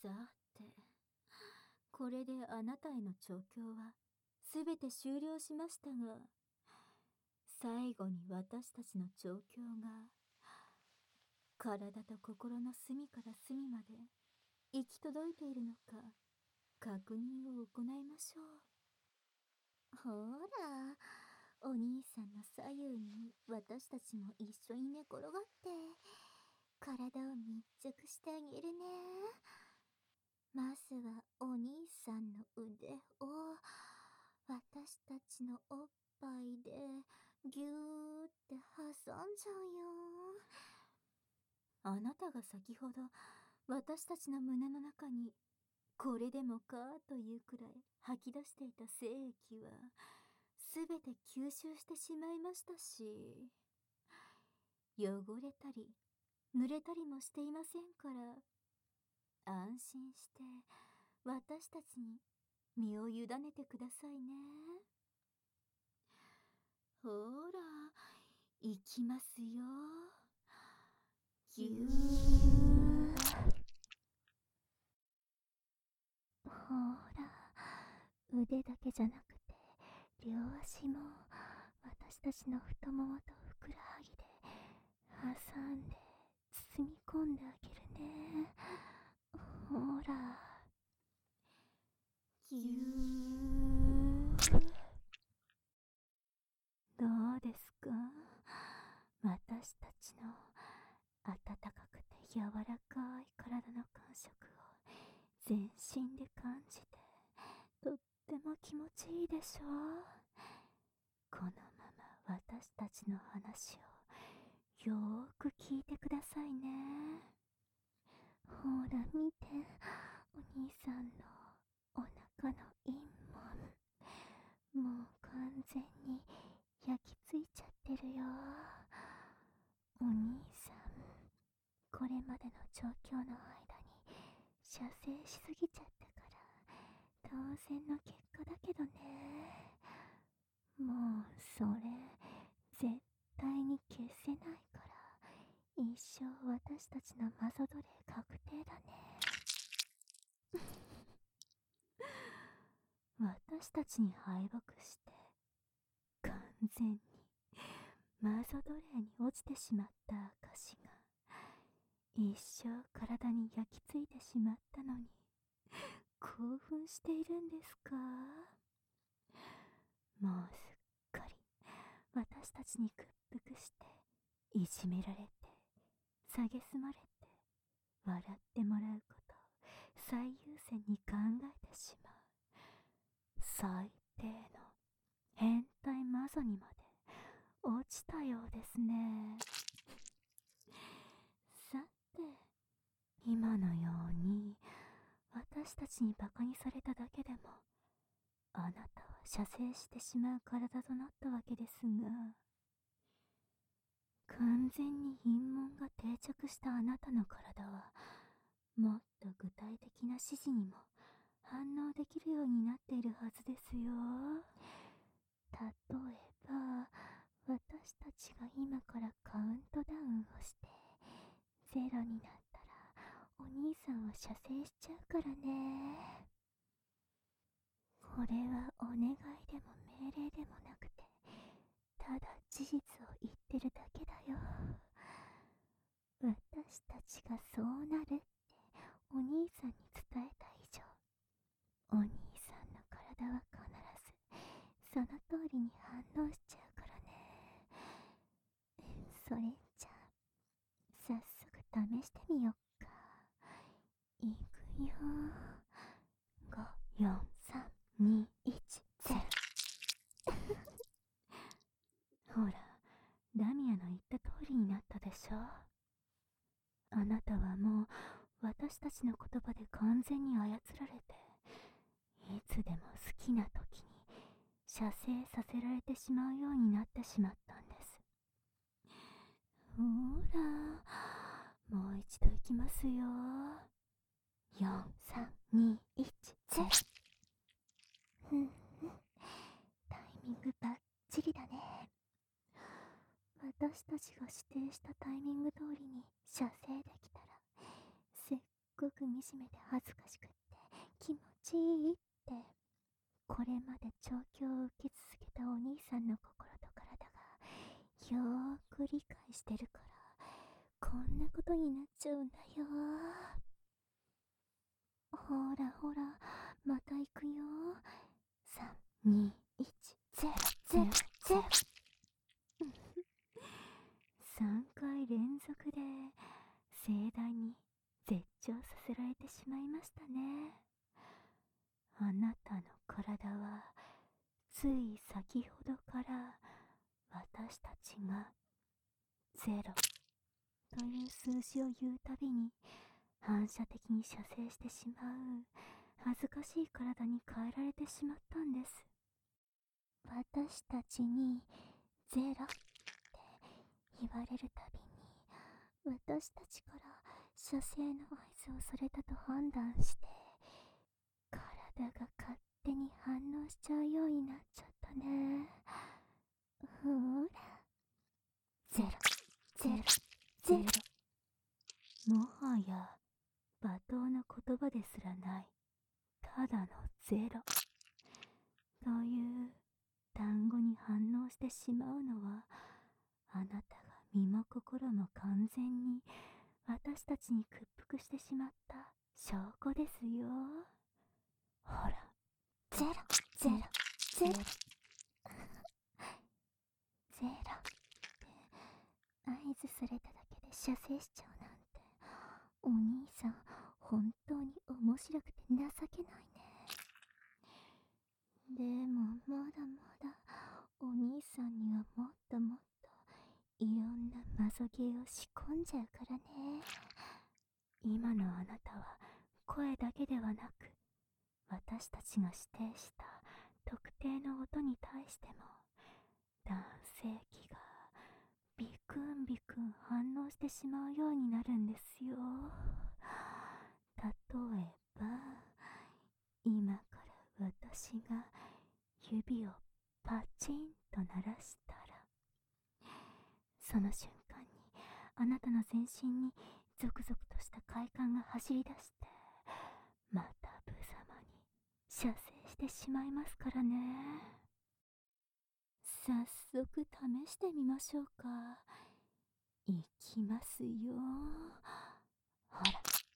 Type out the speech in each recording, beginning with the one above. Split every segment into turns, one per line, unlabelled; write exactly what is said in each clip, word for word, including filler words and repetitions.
さて、これであなたへの調教はすべて終了しましたが、最後に私たちの調教が体と心の隅から隅まで行き届いているのか確認を行いましょう。ほら、お兄さんの左右に私たちも一緒に寝転がって体を密着してあげるね。まずはお兄さんの腕を私たちのおっぱいでぎゅーって挟んじゃうよ。あなたが先ほど私たちの胸の中にこれでもかというくらい吐き出していた精液はすべて吸収してしまいましたし、汚れたり濡れたりもしていませんから、安心して私たちに身を委ねてくださいね。ほら、行きますよ。ぎゅー。ほら、腕だけじゃなくて両足も私たちの太ももとふくらはぎで挟んで包み込んであげるね。ほら、ぎゅー。どうですか？私たちの温かくて柔らかい体の感触を全身で感じて、とっても気持ちいいでしょう？このまま私たちの話をよーく聞いてくださいね。ほら見て、お兄さんのお腹の陰門、もう完全に焼き付いちゃってるよ。お兄さん、これまでの状況の間に射精しすぎちゃったから当然の結果だけどね。もうそれ絶対に消せないから一生私たちのマゾ奴隷確定だね。私たちに敗北して完全にマゾ奴隷に落ちてしまった証が一生体に焼き付いてしまったのに興奮しているんですか？もうすっかり私たちに屈服していじめられて蔑まれて笑ってもらうことを最優先に考えてしまう最低の変態マゾにまで落ちたようですね。さて、今のように私たちにバカにされただけでもあなたは射精してしまう体となったわけですが、完全に陰門が定着したあなたの体はもっと具体的な指示にも反応できるようになっているはずですよ。例えば私たちが今からカウントダウンをしてゼロになったらお兄さんは射精しちゃうからね。これはお願いでも命令でもなくてただ事実を言ってるだけだよ。私たちがそうなるってお兄さんに伝えた以上、お兄さんの体は必ずその通りに反応しちゃうからね。それじゃあ早速試してみよっか。いくよ。ご、よん、さん、に、いち、ゼロ。ほら、ダミアの言った通りになったでしょ。あなたはもう私たちの言葉で完全に操られて、いつでも好きな時に射精させられてしまうようになってしまったんです。ほら、もう一度いきますよ。よん、さん、に、いち、ゼロ。ふん、タイミングバッチリだね。私たちが指定したタイミング通りに射精できたら、せっごく惨めで恥ずかしくって気持ちいいって、これまで調教を受け続けたお兄さんの心と体がよーく理解してるから、こんなことになっちゃうんだよ。ほらほら、また行くよ。さん、に、いち、ゼロ、ゼロ、ゼロ。さんかい連続で盛大に絶頂させられてしまいましたね。あなたの体はつい先ほどから私たちがゼロという数字を言うたびに反射的に射精してしまう恥ずかしい体に変えられてしまったんです。私たちにゼロって言われるたびに、私たちから射精の合図をされたと判断して、体が勝手に反応しちゃうようになっちゃったね。ほーら、ゼロ、ゼロ、ゼロ。もはや罵倒の言葉ですらない、ただのゼロという単語に反応してしまうのは、あなたが身も心も完全に私たちに屈服してしまった証拠ですよ。ほら、ゼロ、ゼロ、ゼロ。ゼロって合図されただけで射精しちゃうなんて、お兄さん本当に面白くて情けないね。でもまだまだお兄さんにはもっともっといろんなマゾゲーを仕込んじゃうからね。今のあなたは声だけではなく、私たちが指定した特定の音に対しても男性器がビクンビクン反応してしまうようになるんですよ。例えば、今から私が指をパチンと鳴らしたら、その瞬間にあなたの全身にゾクゾクとした快感が走り出して、また無様に射精してしまいますからね。早速試してみましょうか。いきますよ。ほら。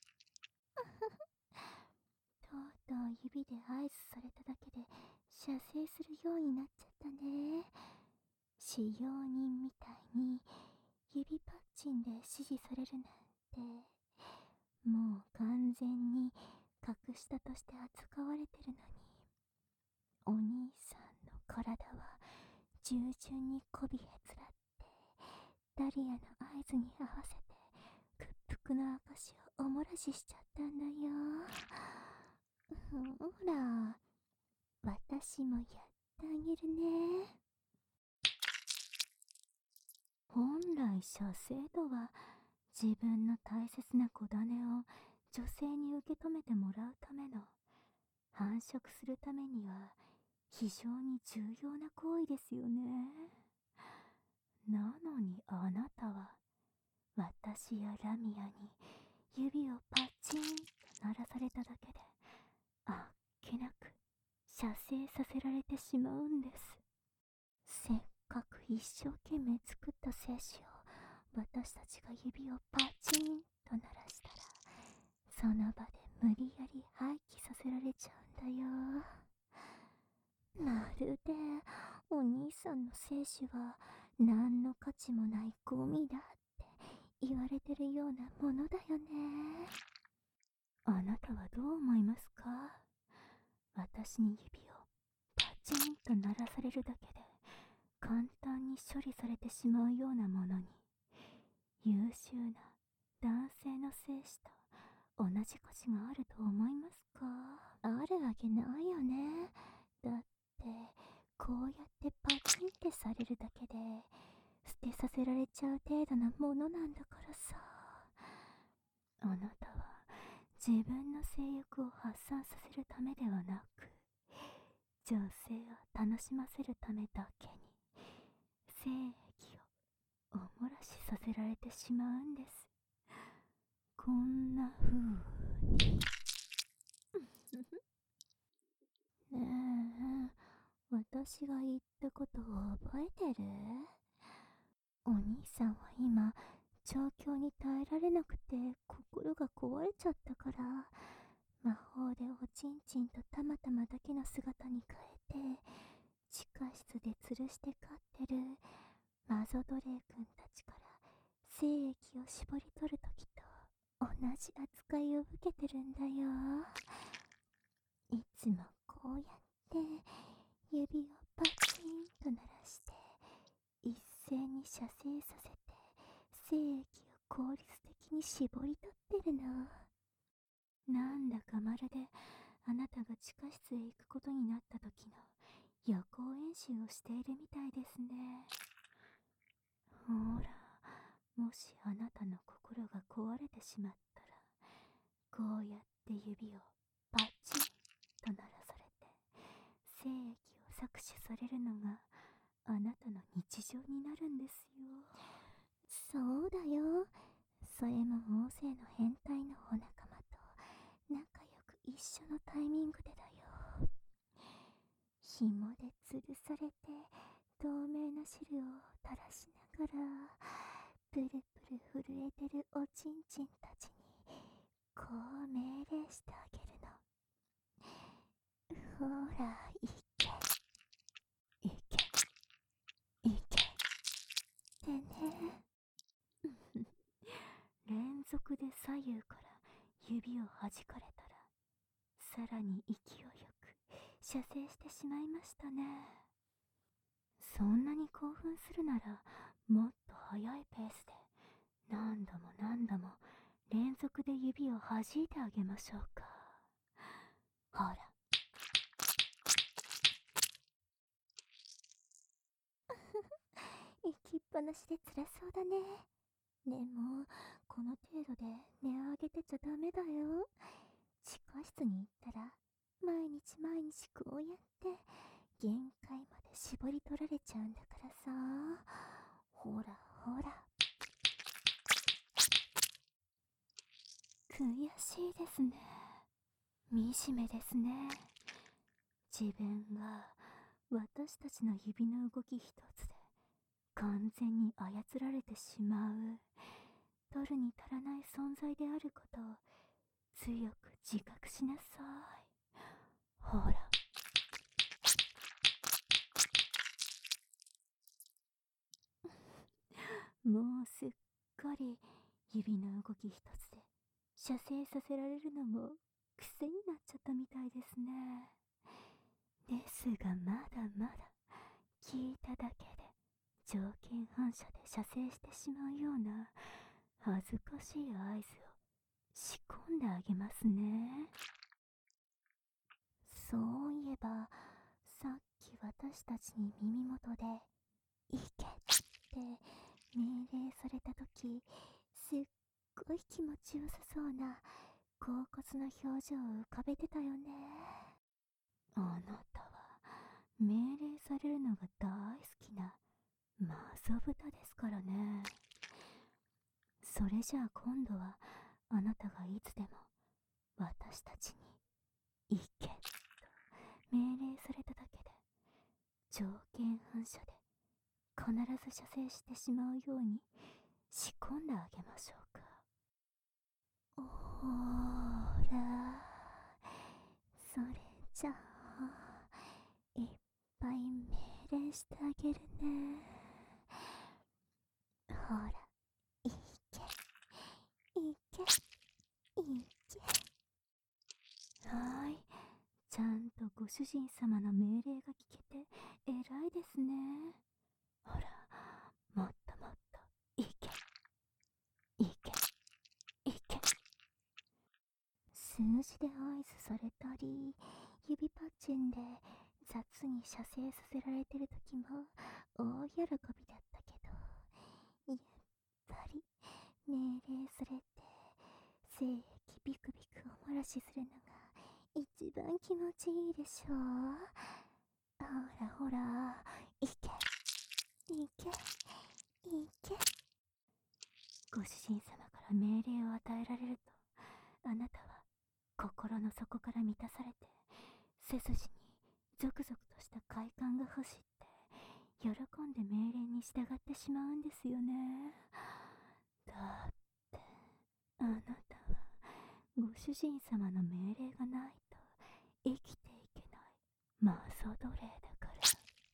とうとう指で合図されただけで射精するようになっちゃったね。使用人みたいに指パッチンで指示されるなんて、もう完全に格下として扱われてるのに、お兄さんの体は従順にこびへつらってダリアの合図に合わせて屈服の証をおもらししちゃったんだよ。ほら、私もやってあげるね。本来射精とは、自分の大切な子種を女性に受け止めてもらうための、繁殖するためには非常に重要な行為ですよね。なのにあなたは、私やラミアに指をパチンと鳴らされただけで、あっけなく射精させられてしまうんです。せっかく一生懸命作った精子を私たちが指をパチンと鳴らしたら、その場で無理やり廃棄させられちゃうんだよ。まるでお兄さんの精子は何の価値もないゴミだって言われてるようなものだよね。あなたはどう思いますか？私に指をパチンと鳴らされるだけで簡単に処理されてしまうようなものに、優秀な男性の精子と同じ価値があると思いますか？あるわけないよね。だってこうやってパチンってされるだけで捨てさせられちゃう程度なものなんだからさ。あなたは自分の性欲を発散させるためではなく、女性を楽しませるためだけに精液をおもらしさせられてしまうんです。こんな風に。ねえ、私が言ったことを覚えてる？お兄さんは今、状況に耐えられなくて心が壊れちゃったから、魔法でおちんちんとたまたまだけの姿に変えて、地下室で吊るして飼ってるマゾドレー君たちから精液を絞り取るときと同じ扱いを受けてるんだよ。いつもこうやって指をパチンと鳴らして一斉に射精させて精液を効率的に絞り取ってるの。なんだかまるであなたが地下室へ行くことになった時の予行演習をしているみたいですね。ほら、もしあなたの心が壊れてしまったら、こうやって指をパチンと鳴らされて精液を搾取されるのがあなたの日常になるんですよ。そうだよ。それも大勢の変態のお仲間と仲良く一緒のタイミングでだよ。紐で吊るされて透明な汁を垂らしながらプルプル震えてるおちんちんたちにこう命令してあげるの。ほら、いけいけいけってね。連続で左右から指を弾かれたら、さらに勢いよく射精してしまいましたね。そんなに興奮するなら、もっと速いペースで何度も何度も連続で指を弾いてあげましょうか。ほら。行きっぱなしで辛そうだね。でも、この程度で値を上げてちゃダメだよ。地下室に行ったら、毎日毎日こうやって限界まで絞り取られちゃうんだからさ。ほらほら。悔しいですね。惨めですね。自分が私たちの指の動き一つで完全に操られてしまう、取るに足らない存在であることを強く自覚しなさい。ほら。もうすっかり指の動き一つで射精させられるのも癖になっちゃったみたいですね。ですがまだまだ聞いただけで条件反射で射精してしまうような恥ずかしい合図を仕込んであげますね。そういえばさっき私たちに耳元で「行け」って命令されたとき、すっごい気持ちよさそうな恍惚な表情を浮かべてたよね。あなたは命令されるのが大好きなマゾ豚ですからね。それじゃあ今度はあなたがいつでも私たちに行けと命令されただけで条件反射で必ず射精してしまうように仕込んであげましょうか。ほら、それじゃあいっぱい命令してあげるね。ほら、いけいけいけ。はーい、ちゃんとご主人様の命令が聞けて偉いですね。ほら、もっともっといけいけいけ。数字で合図されたり、指パッチンで雑に射精させられてる時も大喜びだったけど、やっぱり命令されて精液ビクビクお漏らしするのが一番気持ちいいでしょう。ほらほら、いけいけいけ。ご主人様から命令を与えられると、あなたは心の底から満たされて、背筋にゾクゾクとした快感が走って、喜んで命令に従ってしまうんですよね。だって、あなたはご主人様の命令がないと生きていけないマゾ奴隷だから。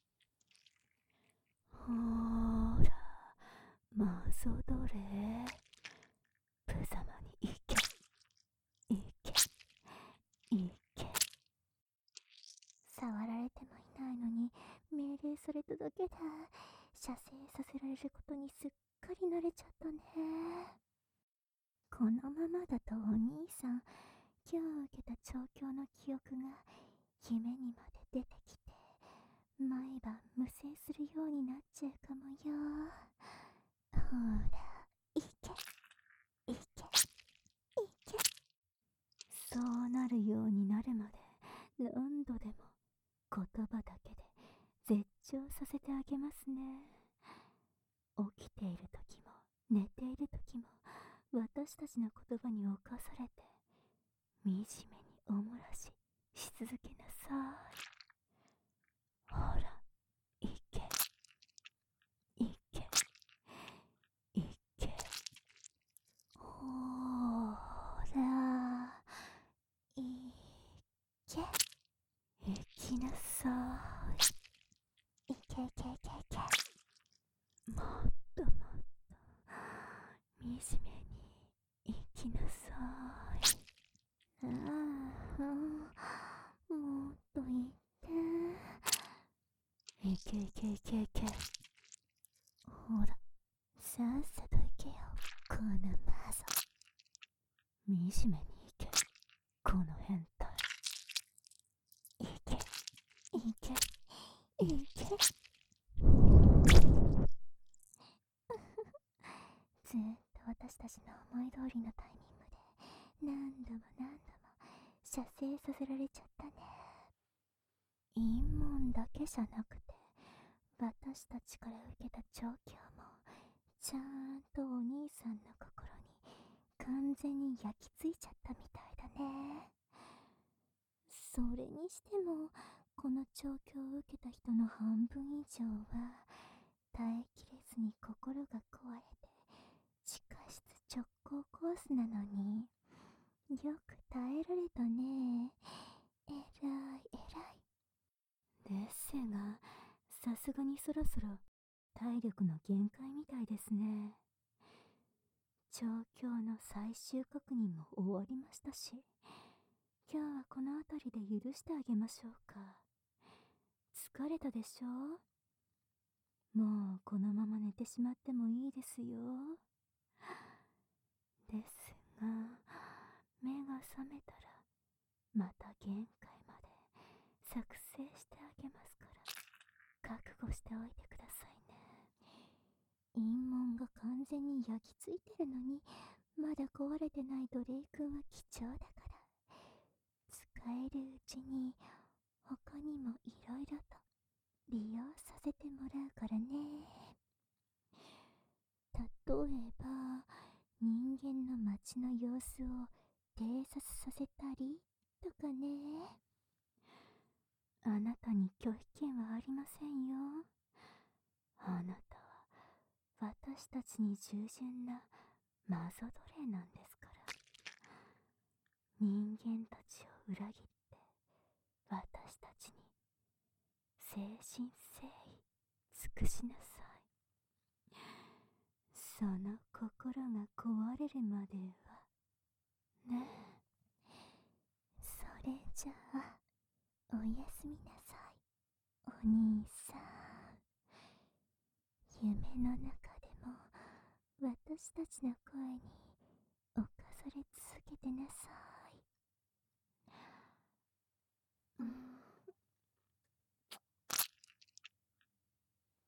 ほーら、マゾ奴隷、無様に行け、行け、行け。触られてもいないのに命令されただけで射精させられることにすっかり慣れちゃったね。このままだとお兄さん、今日受けた調教の記憶が夢にまで出てきて、毎晩無精するようになっちゃうかもよ。ほら、いけ、いけ、いけ。そうなるようになるまで何度でも言葉だけで絶頂させてあげますね。起きている時も寝ている時も私たちの言葉に侵されて惨めにおもらしし続けなさい。ほら、いけ、いけ、いけ。ほら、いけ、行きなさい。いけいけいけいけ。もっともっと惨めに行きなさい。ああ、もっと言って。いけいけいけいけ。ほら、さっさと行けよ、このマゾ。惨めに行け、この変態。いけ、いけ、いけ。ずっと私たちの思い通りのタイミングで何度も何度も射精させられちゃったね。陰門だけじゃなくて、私たちから受けた調教もちゃんとお兄さんの心に完全に焼き付いちゃったみたいだね。それにしてもこの調教を受けた人の半分以上は耐えきれずに心が壊れて地下室直行コースなのによく耐えられたね。えらいえらい。ですが、さすがにそろそろ体力の限界みたいですね。調教の最終確認も終わりましたし、今日はこの辺りで許してあげましょうか。疲れたでしょう？もうこのまま寝てしまってもいいですよ。ですが、目が覚めたらまた限界まで作成してあげますから、覚悟しておいてくださいね。陰門が完全に焼き付いてるのにまだ壊れてないドレイ君は貴重だから、使えるうちに他にもいろいろと利用させてもらうからね。例えば人間の街の様子を偵察させたりとかね。あなたに拒否権はありませんよ。あなたは私たちに従順なマゾ奴隷なんですから。人間たちを裏切って私たちに誠心誠意尽くしなさい。その心が壊れるまではね。それじゃあおやすみなさい、お兄さん。夢の中でも私たちの声に侵され続けてなさい。